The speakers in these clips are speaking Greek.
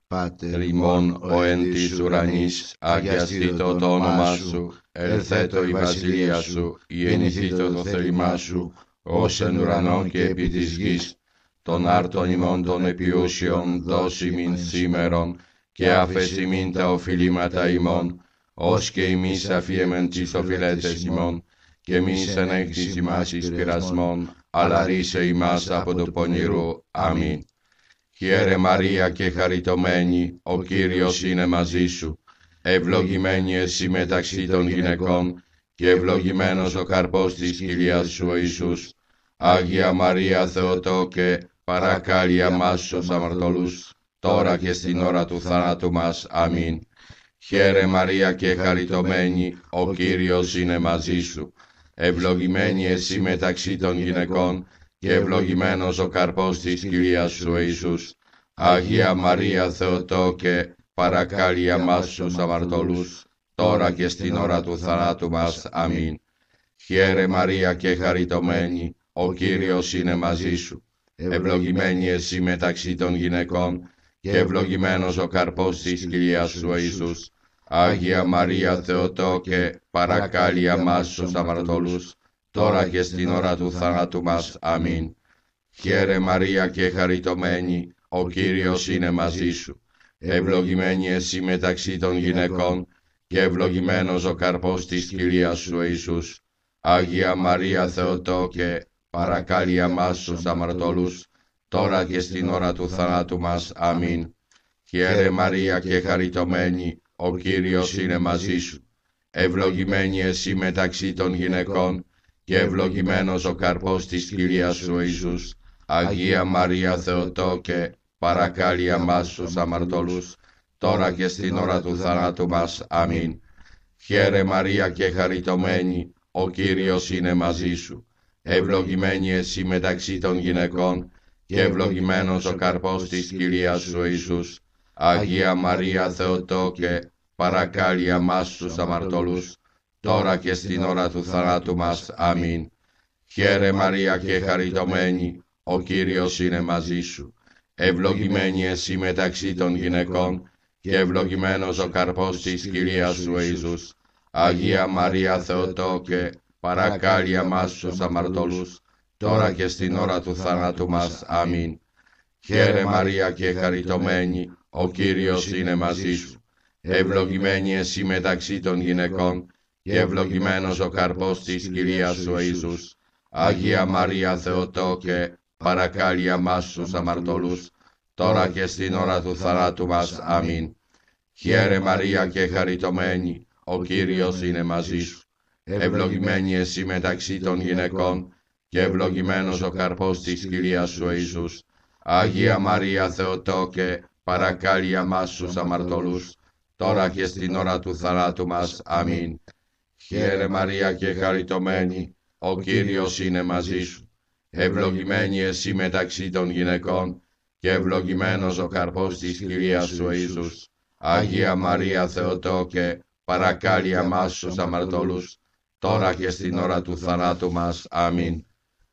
Πάτερ ημών ο εν της ουρανής, αγιαστήτω το όνομά σου, ελθέτω η βασιλεία σου, γεννηθήτω το θέλημά σου, ως εν ουρανό και επί της γης. Τον άρτον ημών των επιούσιων δώσ' ημίν σήμερον, και άφες ημίν τα οφειλήματα ημών, ως και ημείς αφιέμεν τις οφειλέτες ημών, και μης εν έχεις ημάς εις πειρασμόν, αλλά ρίσε ημάς από το πονηρού. Αμήν. Χαίρε Μαρία και χαριτωμένη, ο Κύριος είναι μαζί σου. Ευλογημένη εσύ μεταξύ των γυναικών, και ευλογημένος ο καρπός της κοιλιάς σου ο Ιησούς. Άγια Μαρία Θεοτόκε, παρακάλει αμάς τους αμαρτωλούς, τώρα και στην ώρα του θανάτου μας. Αμήν. Χαίρε Μαρία και χαριτωμένη, ο Κύριος είναι μαζί σου. Ευλογημένη εσύ μεταξύ των γυναικών, και ευλογημένος ο καρπός της κοιλιάς σου Ιησούς. Αγία Μαρία Θεοτόκε, παρακάλει αμάς τους αμαρτωλούς, τώρα και στην ώρα του θανάτου μας. Αμήν. Χαίρε Μαρία και χαριτωμένη, ο Κύριος είναι μαζί σου. Ευλογημένη εσύ μεταξύ των γυναικών, και ευλογημένος ο καρπός της κοιλιάς σου Ιησούς. Άγια Μαρία Θεοτόκε, παρακάλει αμάς τους αμαρτωλούς, τώρα και στην ώρα του θανάτου μας. Αμήν. Χαίρε Μαρία και χαριτωμένη, ο Κύριος είναι μαζί σου. Ευλογημένη εσύ μεταξύ των γυναικών, και ευλογημένος ο καρπός της κοιλιάς σου Ιησούς. Άγια Μαρία Θεοτόκε, παρακάλει αμάς τους αμαρτωλούς, τώρα και στην ώρα του θανάτου μας. Αμήν. Χαίρε Μαρία και χαριτωμένη, ο Κύριος είναι μαζί σου. Ευλογημένη εσύ μεταξύ των γυναικών, και ευλογημένος ο καρπός της κοιλιάς σου Ιησούς. Αγία Μαρία Θεοτόκε, παρακάλει αμάς τους αμαρτωλούς, τώρα και στην ώρα του θανάτου μας. Αμήν. Χαίρε Μαρία και χαριτωμένη, ο Κύριος είναι μαζί σου. Ευλογημένη εσύ μεταξύ των γυναικών, και ευλογημένος ο καρπός της κοιλιάς σου Ιησούς. Αγία Μαρία Θεοτόκε, παρακάλει αμάς τους αμαρτωλούς, τώρα και στην ώρα του θανάτου μας. Αμήν. Χαίρε Μαρία και χαριτωμένη, ο Κύριος είναι μαζί σου. Ευλογημένη εσύ μεταξύ των γυναικών, και ευλογημένος ο καρπός της κοιλιάς σου Ιησούς. Αγία Μαρία Θεοτόκε, παρακάλει αμάς τους αμαρτωλούς, τώρα και στην ώρα του θανάτου μας. Αμήν. Χαίρε Μαρία και χαριτωμένη, ο Κύριος είναι μαζί σου. Ευλογημένη εσύ μεταξύ των γυναικών, και ευλογημένος ο καρπός της κοιλιάς σου Ιησούς. Αγία Μαρία Θεοτόκε, παρακάλει αμάς τους αμαρτωλούς, τώρα και στην ώρα του θανάτου μας. Αμήν. Χαίρε Μαρία και χαριτωμένη, ο Κύριος είναι μαζί σου. Ευλογημένη εσύ μεταξύ των γυναικών, και ευλογημένος ο καρπός της κοιλιάς σου Ιησούς. Αγία Μαρία Θεοτόκε, παρακάλει αμάς τους αμαρτωλούς, τώρα και στην ώρα του θανάτου μας. Αμήν. Χαίρε Μαρία και χαριτωμένη, ο Κύριος είναι μαζί σου. Ευλογημένη εσύ μεταξύ των γυναικών, και ευλογημένος ο καρπός της κοιλιάς σου Ιησούς. Αγία Μαρία Θεοτόκε, παρακάλει αμάς τους αμαρτωλούς, τώρα και στην ώρα του θανάτου μας. Αμήν.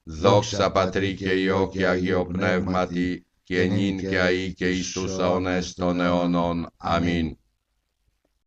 Δόξα Πατρί και Υιό και Αγίο Πνεύματι, και νυν και αεί και εις τους αιώνες των αιώνων. Αμήν.